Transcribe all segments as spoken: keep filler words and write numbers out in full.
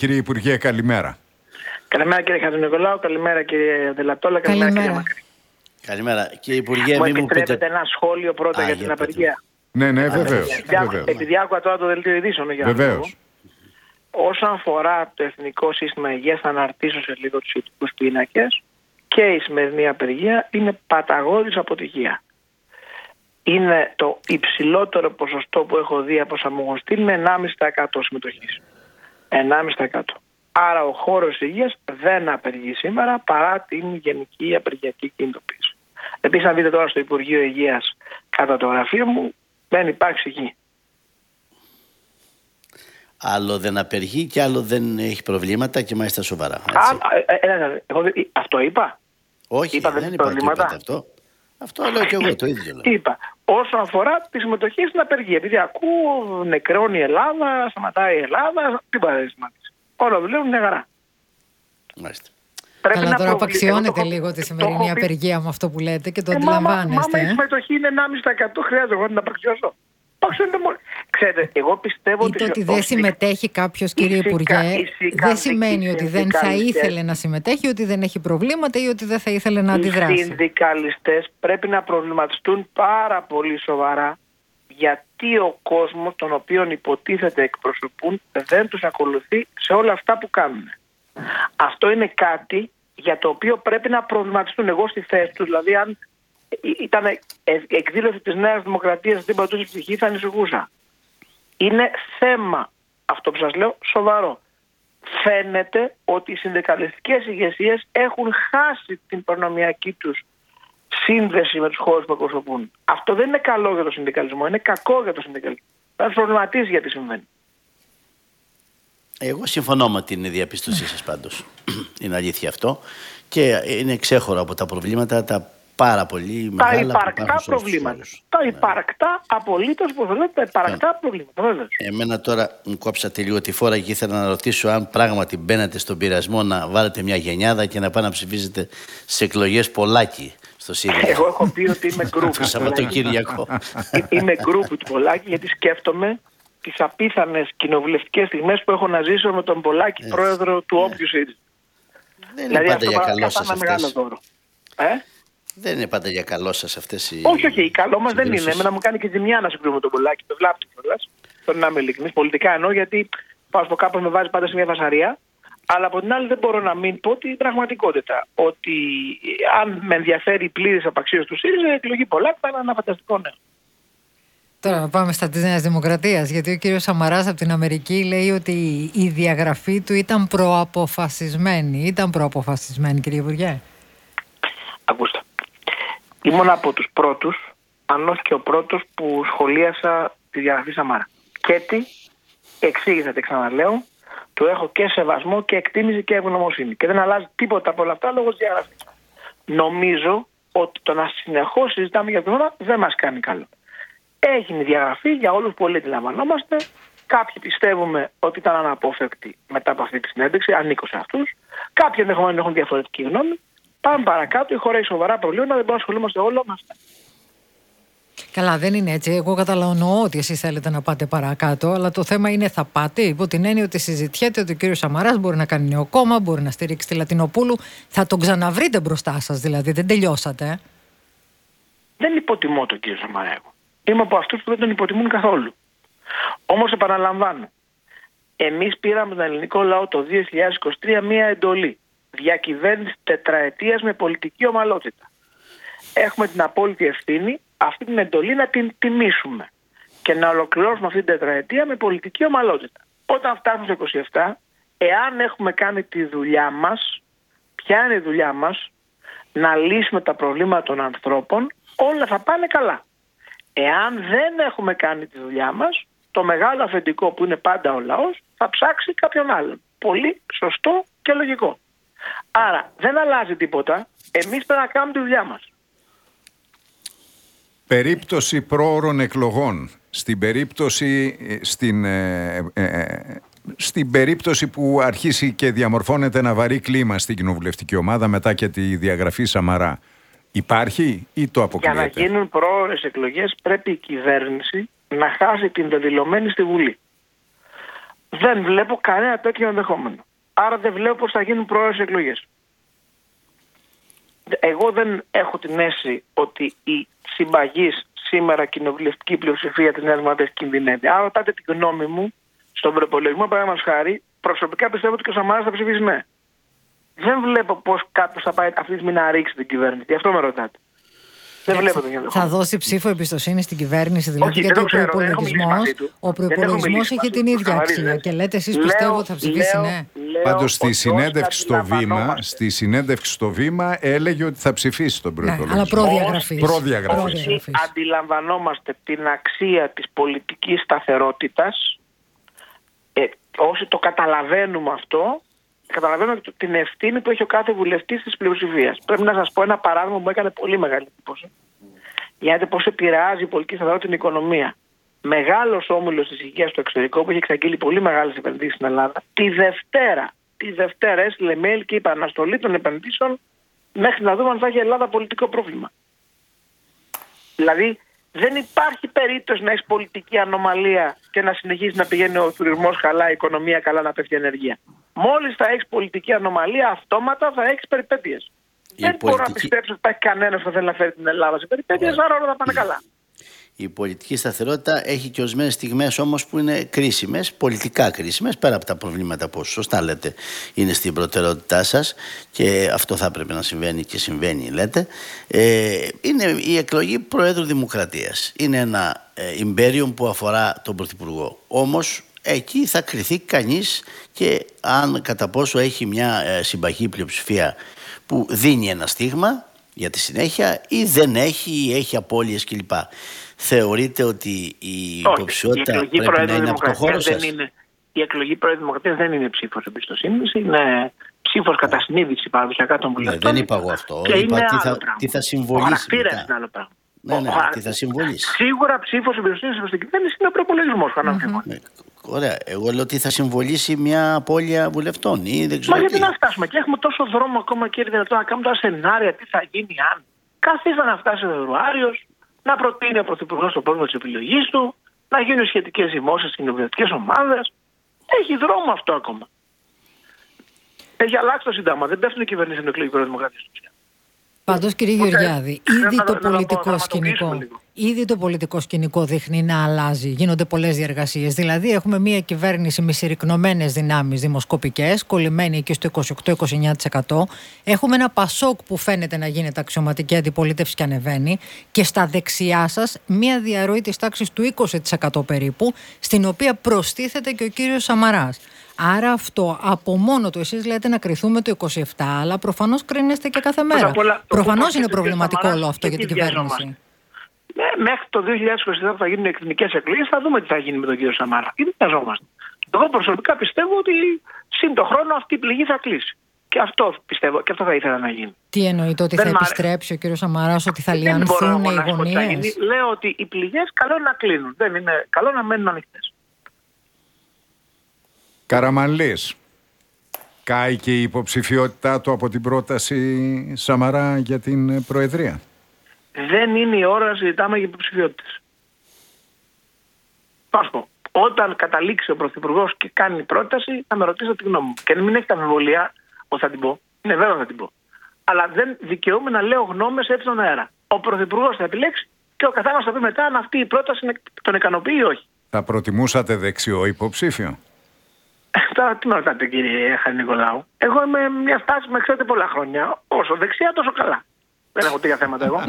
Κύριε Υπουργέ, καλημέρα. Καλημέρα κύριε Χατζηνικολάου, καλημέρα κύριε Δελατόλα, καλημέρα, καλημέρα κύριε Μακρύ. Καλημέρα κύριε Υπουργέ. Μου επιτρέπετε πείτε... ένα σχόλιο πρώτα Α, για την απεργία? Ναι, ναι, βεβαίως. Επειδή άκουγα τώρα το δελτίο ειδήσεων. Βεβαίως. Όσον αφορά το Εθνικό Σύστημα Υγείας, θα αναρτήσω σε λίγο τους ειδικούς πίνακες, και η σημερινή απεργία είναι παταγώδης αποτυχία. Είναι το υψηλότερο ποσοστό που έχω δει από Σαμογοστήλ με ενάμιση τοις εκατό συμμετοχής. ενάμιση τοις εκατό. Άρα ο χώρος υγείας δεν απεργεί σήμερα παρά την γενική απεργιακή κινητοποίηση. Επίσης, αν δείτε τώρα στο Υπουργείο Υγείας κατά το γραφείο μου, δεν υπάρχει εκεί. Άλλο δεν απεργεί και άλλο δεν έχει προβλήματα και μάλιστα σοβαρά. Α, ε, ε, ε, εγώ, αυτό είπα. Όχι, είπα, δεν είπα ότι είπατε αυτό. Αυτό λέω και εγώ το ίδιο. Λέω. Είπα. Όσον αφορά τη συμμετοχή στην απεργία, επειδή ακούω νεκρώνει η Ελλάδα, σταματάει η Ελλάδα, τίποτα δεν σημαντίζει. Όλα δουλεύουν μια χαρά. Μάλιστα. Πρέπει Αλλά να τώρα απαξιώνεται το... λίγο τη σημερινή απεργία με αυτό που λέτε και το ε, αντιλαμβάνεστε. Μα η συμμετοχή είναι ενάμιση τοις εκατό, χρειάζεται εγώ να απαξιώσω. Ξέρετε, εγώ πιστεύω ότι... ότι δεν συμμετέχει κάποιος, κύριε Υπουργέ, δεν σημαίνει ότι δεν θα ήθελε να συμμετέχει, ότι δεν έχει προβλήματα ή ότι δεν θα ήθελε να αντιδράσει. Οι συνδικαλιστές πρέπει να προβληματιστούν πάρα πολύ σοβαρά γιατί ο κόσμος τον οποίον υποτίθεται εκπροσωπούν δεν τους ακολουθεί σε όλα αυτά που κάνουν. Αυτό είναι κάτι για το οποίο πρέπει να προβληματιστούν. Εγώ στη θέση τους, δηλαδή αν ήταν εκδήλωση της Νέας Δημοκρατίας στην πατούση ψυχή, θα ανησυχούσα. Είναι θέμα, αυτό που σας λέω, σοβαρό. Φαίνεται ότι οι συνδικαλιστικές ηγεσίες έχουν χάσει την προνομιακή τους σύνδεση με τους χώρους που εκπροσωπούν. Αυτό δεν είναι καλό για το συνδικαλισμό, είναι κακό για το συνδικαλισμό. Θα σας προβληματίσει γιατί συμβαίνει. Εγώ συμφωνώ με την διαπίστωσή σας πάντως. Είναι αλήθεια αυτό. Και είναι ξέχωρο από τα προβλήματα τα πάρα πολύ τα μεγάλα υπαρκτά προβλήματα. Τα ναι. υπαρκτά, απολύτως που θέλετε, τα υπαρκτά ναι. προβλήματα. Βέβαια. Εμένα τώρα μου κόψατε λίγο τη φόρα και ήθελα να ρωτήσω αν πράγματι μπαίνετε στον πειρασμό να βάλετε μια γενιάδα και να πάνε να ψηφίζετε σε εκλογές Πολάκη στο ΣΥΡΙΖΑ. Εγώ έχω πει ότι είμαι γκρουπ. Το Σαββατοκύριακο. Είμαι γκρουπ του Πολάκη γιατί σκέφτομαι τις απίθανες κοινοβουλευτικές στιγμές που έχω να ζήσω με τον Πολάκη, πρόεδρο του όποιου ΣΥΡΙΖΑ. Δεν είναι πάντα για καλό σας αυτές. Ε? Δεν είναι πάντα για καλό σας αυτές οι... Όχι, όχι, καλό μας δεν είναι. Εμένα μου κάνει και ζημιά να συγκρίνουμε τον Πολάκη. Το βλάπτει κιόλας. Θέλω να είμαι ειλικρινής. Πολιτικά εννοώ, γιατί πάω στο κάπως με βάζει πάντα σε μια φασαρία. Αλλά από την άλλη δεν μπορώ να μην πω την πραγματικότητα. Ότι αν με ενδιαφέρει η πλήρης απαξίωση του ΣΥΡΙΖΑ, η εκλογή Πολάκη θα είναι ένα φανταστικό νέο. Τώρα να πάμε στα της Νέας Δημοκρατίας, γιατί ο κύριος Σαμαράς από την Αμερική λέει ότι η διαγραφή του ήταν προαποφασισμένη. Ήταν προαποφασισμένη, κύριε Υπουργέ? Ακούστε. Ήμουν από τους πρώτους, αν όχι και ο πρώτος, που σχολίασα τη διαγραφή Σαμαρά. Και τι, εξήγησα, τι ξαναλέω, του έχω και σεβασμό και εκτίμηση και ευγνωμοσύνη. Και δεν αλλάζει τίποτα από όλα αυτά λόγω της διαγραφής. Νομίζω ότι το να συνεχώς συζητάμε για το θέμα δεν μας κάνει καλό. Έγινε η διαγραφή, για όλους πολύ αντιλαμβανόμαστε. Κάποιοι πιστεύουμε ότι ήταν αναπόφευκτη μετά από αυτή τη συνέντευξη, ανήκω σε αυτούς. Κάποιοι ενδεχομένως έχουν διαφορετική γνώμη. Πάμε παρακάτω, η χώρα έχει σοβαρά προβλήματα, δεν μπορούμε να ασχολούμαστε όλο με αυτά. Καλά, δεν είναι έτσι. Εγώ καταλαβαίνω ότι εσείς θέλετε να πάτε παρακάτω, αλλά το θέμα είναι θα πάτε, υπό την έννοια ότι συζητιέται ότι ο κύριος Σαμαράς μπορεί να κάνει νέο κόμμα, μπορεί να στηρίξει τη Λατινοπούλου. Θα τον ξαναβρείτε μπροστά σας, δηλαδή, δεν τελειώσατε. Ε? Δεν υποτιμώ τον κύριο Σαμαρά εγώ. Είμαι από αυτούς που δεν τον υποτιμούν καθόλου. Όμως επαναλαμβάνω, εμείς πήραμε τον ελληνικό λαό το δύο χιλιάδες είκοσι τρία μία εντολή. Διακυβέρνηση τετραετίας με πολιτική ομαλότητα. Έχουμε την απόλυτη ευθύνη αυτή την εντολή να την τιμήσουμε και να ολοκληρώσουμε αυτή την τετραετία με πολιτική ομαλότητα. Όταν φτάσουμε στο είκοσι επτά, εάν έχουμε κάνει τη δουλειά μας, ποια είναι η δουλειά μας? Να λύσουμε τα προβλήματα των ανθρώπων, όλα θα πάνε καλά. Εάν δεν έχουμε κάνει τη δουλειά μας, το μεγάλο αφεντικό που είναι πάντα ο λαός θα ψάξει κάποιον άλλον. Πολύ σωστό και λογικό. Άρα δεν αλλάζει τίποτα. Εμείς πρέπει να κάνουμε τη δουλειά μας. Περίπτωση πρόωρων εκλογών. Στην περίπτωση, στην, ε, ε, στην περίπτωση που αρχίσει και διαμορφώνεται ένα βαρύ κλίμα στην κοινοβουλευτική ομάδα μετά και τη διαγραφή Σαμαρά, υπάρχει ή το αποκλείεται? Για να γίνουν πρόωρες εκλογές πρέπει η κυβέρνηση να χάσει την δεδηλωμένη στη Βουλή. Δεν βλέπω κανένα τέτοιο ενδεχόμενο. Άρα δεν βλέπω πώς θα γίνουν πρόορες εκλογές. Εγώ δεν έχω την αίσθηση ότι η συμπαγής σήμερα κοινοβουλευτική πλειοψηφία της Νέας Δημοκρατίας κινδυνεύει. Αν ρωτάτε την γνώμη μου, στον προπολογισμό, παραδείγματος χάρη, προσωπικά πιστεύω ότι και ο Σαμαράς θα ψηφίσει ναι. Δεν βλέπω πώς κάποιος θα πάει αυτή τη στιγμή να ρίξει την κυβέρνηση. Γι' αυτό με ρωτάτε. Δεν βλέπω το ενδεχόμενο. Θα δώσει ψήφο εμπιστοσύνη στην κυβέρνηση, δηλαδή? Όχι, γιατί ο προϋπολογισμός, ο προϋπολογισμός έχει την ίδια αξία. Και λέτε εσείς πιστεύω ότι θα ψηφίσει ναι. Πάντως στη συνέντευξη στο βήμα, στη συνέντευξη στο βήμα έλεγε ότι θα ψηφίσει τον προϋπολογισμό. Αλλά προδιαγραφής. Προδιαγραφής. Αντιλαμβανόμαστε την αξία της πολιτικής σταθερότητας. Ε, όσοι το καταλαβαίνουμε αυτό, καταλαβαίνουμε την ευθύνη που έχει ο κάθε βουλευτής της πλειοψηφίας. Πρέπει να σας πω ένα παράδειγμα που μου έκανε πολύ μεγάλη εντύπωση. Γιατί πώς επηρεάζει η πολιτική σταθερότητα την οικονομία. Μεγάλος όμιλος της υγείας στο εξωτερικό που έχει εξαγγείλει πολύ μεγάλες επενδύσεις στην Ελλάδα, τη Δευτέρα, τη Δευτέρα έστειλε mail και είπε αναστολή των επενδύσεων μέχρι να δούμε αν θα έχει η Ελλάδα πολιτικό πρόβλημα. Δηλαδή δεν υπάρχει περίπτωση να έχει πολιτική ανομαλία και να συνεχίσει να πηγαίνει ο τουρισμός καλά, η οικονομία καλά, να πέφτει η ενέργεια. Μόλις θα έχεις πολιτική ανομαλία, αυτόματα θα έχεις περιπέτειες. Δεν πολιτική... μπορώ να πιστέψω ότι υπάρχει κανένας που θέλει να φέρει την Ελλάδα σε περιπέτειες, άρα όλα θα πάνε καλά. Η πολιτική σταθερότητα έχει και ορισμένες στιγμές όμως που είναι κρίσιμες, πολιτικά κρίσιμες, πέρα από τα προβλήματα που σωστά λέτε είναι στην προτεραιότητά σας και αυτό θα έπρεπε να συμβαίνει και συμβαίνει, λέτε. Ε, είναι η εκλογή Προέδρου Δημοκρατίας. Είναι ένα ε, ιμπέριο που αφορά τον Πρωθυπουργό. Όμως εκεί θα κριθεί κανείς και αν κατά πόσο έχει μια ε, συμπαγή πλειοψηφία που δίνει ένα στίγμα για τη συνέχεια ή δεν έχει ή έχει απώλειες κλπ. Θεωρείτε ότι η υποψηφιότητα πρέπει να είναι από το χώρο σας? Είναι, η εκλογή Προέδρου Δημοκρατίας δεν είναι ψήφος εμπιστοσύνης, είναι ψήφος κατά συνείδηση παραδοσιακά των βουλευτών. Ναι, δεν είπα εγώ αυτό. Είπα τι θα, τι θα συμβολήσει. Ο χαρακτήρας είναι άλλο πράγμα. Ναι, ναι, τι θα συμβολήσει. Σίγουρα ψήφος εμπιστοσύνης προς την κυβέρνηση είναι ο προπολογισμός. Mm-hmm. Ωραία. Εγώ λέω ότι θα συμβολήσει μια απώλεια βουλευτών ή δεν ξέρω. Μα γιατί να φτάσουμε και έχουμε τόσο δρόμο ακόμα, κύριε Δυνατό, να κάνουμε τα σενάρια τι θα γίνει αν. Καθίστε να φτάσει ο Φεβρουάριος, να προτείνει ο Πρωθυπουργός το πρόγραμμα της επιλογής του, να γίνουν σχετικές δημόσιες στις κοινοβουλευτικές ομάδες. Έχει δρόμο αυτό ακόμα. Έχει αλλάξει το Σύνταγμα. Δεν πέφτουν οι κυβερνήσεις στην εκλογή Προέδρου Δημοκρατίας. Πάντως, κύριε Γεωργιάδη, ήδη το πολιτικό σκηνικό, ήδη το πολιτικό σκηνικό δείχνει να αλλάζει. Γίνονται πολλές διεργασίες. Δηλαδή, έχουμε μια κυβέρνηση με συρρικνωμένες δυνάμεις δημοσκοπικές, κολλημένη εκεί στο είκοσι οκτώ με είκοσι εννιά τοις εκατό. Έχουμε ένα Πασόκ που φαίνεται να γίνεται αξιωματική αντιπολίτευση και ανεβαίνει. Και στα δεξιά σας, μια διαρροή της τάξης του είκοσι τοις εκατό περίπου, στην οποία προστίθεται και ο κύριος Σαμαράς. Άρα αυτό από μόνο του, εσείς λέτε να κριθούμε το είκοσι επτά, αλλά προφανώς κρίνεστε και κάθε μέρα. Προφανώς είναι προβληματικό όλο αυτό για την κυβέρνηση. Ναι, μέχρι το δύο χιλιάδες είκοσι επτά που θα γίνουν εθνικές εκλογές θα δούμε τι θα γίνει με τον κύριο Σαμάρα. Γιατί βιαζόμαστε. Εγώ προσωπικά πιστεύω ότι σύν το χρόνο αυτή η πληγή θα κλείσει. Και αυτό πιστεύω και αυτό θα ήθελα να γίνει. Τι εννοείται, ότι δεν θα μ' επιστρέψει ο κύριος Σαμαράς, ότι θα λιανθούν οι γωνίες? Λέω ότι οι πληγές καλό είναι να κλείνουν. Δεν είναι καλό να μένουν ανοιχτές. Καραμανλής, κάει και η υποψηφιότητά του από την πρόταση Σαμαρά για την Προεδρία? Δεν είναι η ώρα να συζητάμε για υποψηφιότητες. Πάω πω, όταν καταλήξει ο Πρωθυπουργός και κάνει πρόταση, θα με ρωτήσετε τη γνώμη μου. Και μην έχετε αμφιβολία ότι θα την πω. Είναι βέβαια θα την πω. Αλλά δεν δικαιούμαι να λέω γνώμες έτσι στον αέρα. Ο Πρωθυπουργός θα επιλέξει και ο καθένας θα πει μετά αν αυτή η πρόταση τον ικανοποιεί ή όχι. Θα προτιμούσατε δεξιό υποψήφιο? Τώρα τι με ρωτάτε, κύριε Χαρη-Νικολάου? Εγώ είμαι μια στάση που με ξέρετε πολλά χρόνια. Όσο δεξιά τόσο καλά. Δεν έχω τέτοια θέματα εγώ.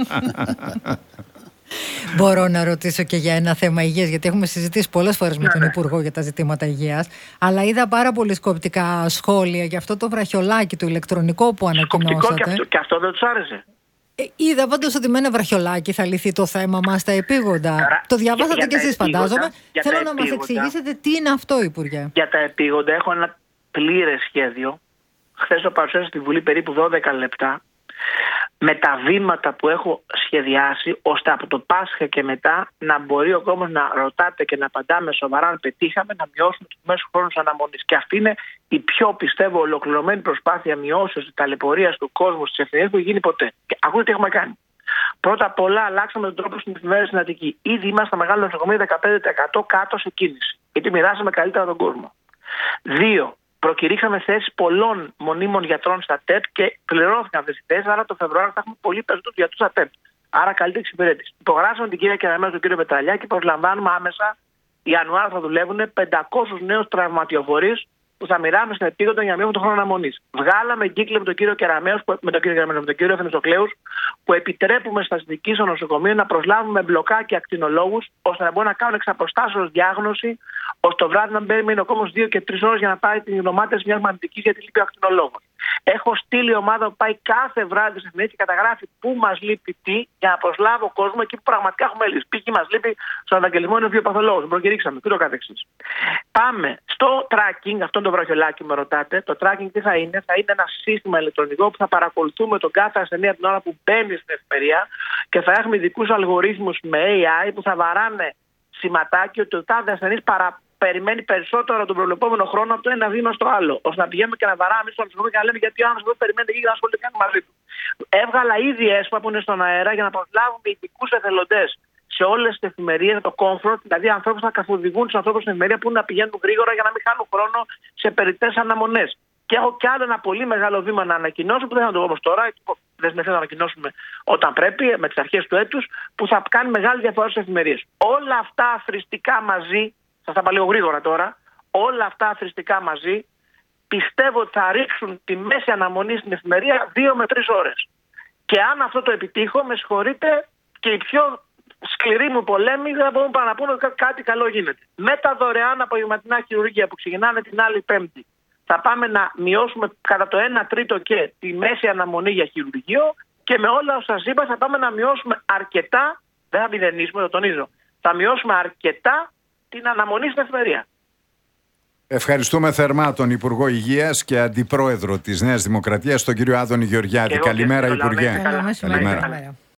Μπορώ να ρωτήσω και για ένα θέμα υγείας, γιατί έχουμε συζητήσει πολλές φορές με τον Υπουργό για τα ζητήματα υγείας. Αλλά είδα πάρα πολύ σκοπτικά σχόλια για αυτό το βραχιολάκι, το ηλεκτρονικό που ανακοινώσατε. Σκοπτικό και αυτό, και αυτό δεν τους άρεσε? Ε, είδα πάντως ότι με ένα βραχιολάκι θα λυθεί το θέμα μας στα επίγοντα. Άρα, το διαβάσατε και εσείς, φαντάζομαι. Θέλω να μας εξηγήσετε τι είναι αυτό, Υπουργέ. Για τα επίγοντα έχω ένα πλήρες σχέδιο. Χθες το παρουσίασα στη Βουλή περίπου δώδεκα λεπτά. Με τα βήματα που έχω σχεδιάσει, ώστε από το Πάσχα και μετά να μπορεί ο κόσμος να ρωτάτε και να απαντάμε σοβαρά αν πετύχαμε να μειώσουμε τους μέσους χρόνους αναμονής. Και αυτή είναι η πιο, πιστεύω, ολοκληρωμένη προσπάθεια μειώσεως της ταλαιπωρίας του κόσμου στις ευθυνίες που έχει γίνει ποτέ. Και ακούτε τι έχουμε κάνει. Πρώτα απ' όλα, αλλάξαμε τον τρόπο στην εφημερίδα στην Αττική. Ήδη είμαστε στα μεγάλα νοσοκομεία δεκαπέντε τοις εκατό κάτω σε κίνηση. Γιατί μοιράσαμε καλύτερα τον κόσμο. Δύο, προκηρύξαμε θέσεις πολλών μονίμων γιατρών στα ΤΕΠ και πληρώθηκαν αυτές οι θέσεις. Άρα το Φεβρουάριο θα έχουμε πολύ περισσότερους γιατρούς στα ΤΕΠ. Άρα καλύτερη εξυπηρέτηση. Υπογράψαμε την κυρία Κεραμέως, τον κύριο Πετραλιά και προσλαμβάνουμε άμεσα. Ιανουάριο θα δουλεύουν πεντακόσιους νέους τραυματιοφορείς που θα μοιράμε στην επίγοντα για να μειώσουμε τον χρόνο αναμονής. Βγάλαμε εγκύκλιο με τον κύριο Κεραμέως, με τον κύριο Κεραμέως, με τον κύριο Θεμιστοκλέους, που επιτρέπουμε στα αστυνομική στο νοσοκομείο να προσλάβουμε μπλοκάκια ακτινολόγους, ώστε να μπορούν να κάνουν εξ αποστάσεως διάγνωση, ώστε το βράδυ να μπαίνει ο κόμμος δύο και τρεις ώρες για να πάρει την γνωμάτευση μιας μαγνητικής γιατί λείπει ο ακτινολόγος. Έχω στείλει ομάδα που πάει κάθε βράδυ σε εφημερίδες και καταγράφει πού μας λείπει τι, για να προσλάβω κόσμο εκεί που πραγματικά έχουμε λύσει. Π.χ. μας λείπει στον Ευαγγελισμό είναι ο βιοπαθολόγος, τον προκηρύξαμε και το καθεξής. Πάμε στο tracking, αυτό είναι το βραχιολάκι με ρωτάτε. Το tracking τι θα είναι, θα είναι ένα σύστημα ηλεκτρονικό που θα παρακολουθούμε τον κάθε ασθενή την ώρα που μπαίνει στην εφημερία και θα έχουμε ειδικούς αλγορίθμους με έι άι που θα βαράνε σηματάκι ότι ο τάδε ασθενής παρα... περιμένει περισσότερο τον προβλεπόμενο χρόνο από το ένα βήμα στο άλλο. Ώστε να πηγαίνουμε και να βαράμε στο νοσοκομείο και να λέμε γιατί ο άνθρωπος περιμένει εκεί για να ασχολείται κάτι μαζί του. Έβγαλα ήδη έσπα που είναι στον αέρα για να προσλάβουμε ειδικούς εθελοντές σε όλες τις εφημερίες, το comfort, δηλαδή ανθρώπους θα καθοδηγούν τους ανθρώπους στην εφημερία που είναι να πηγαίνουν γρήγορα για να μην χάνουν χρόνο σε περιττές αναμονές. Και έχω κι άλλο ένα πολύ μεγάλο βήμα να ανακοινώσω που δεν θα το πω όμως τώρα, δεσμευτεί να ανακοινώσουμε όταν πρέπει, με τις αρχές του έτους, που θα κάνει μεγάλη διαφορά στις εφημερίες. Όλα αυτά αθροιστικά μαζί, θα τα πάω λίγο γρήγορα τώρα, όλα αυτά αθροιστικά μαζί πιστεύω ότι θα ρίξουν τη μέση αναμονή στην εφημερία δύο με τρεις ώρες. Και αν αυτό το επιτύχω, με συγχωρείτε, και οι πιο σκληροί μου πολέμοι δεν μπορούν να πούνε ότι κάτι καλό γίνεται. Με τα δωρεάν απογευματινά χειρουργία που ξεκινάνε την άλλη Πέμπτη, θα πάμε να μειώσουμε κατά το ένα τρίτο και τη μέση αναμονή για χειρουργείο και με όλα όσα σας είπα θα πάμε να μειώσουμε αρκετά, δεν θα μηδενίσουμε, το τονίζω, θα μειώσουμε αρκετά την αναμονή στην εφημερία. Ευχαριστούμε θερμά τον Υπουργό Υγείας και Αντιπρόεδρο της Νέας Δημοκρατίας, τον κύριο Άδωνη Γεωργιάδη. Καλημέρα, Υπουργέ. Καλημέρα.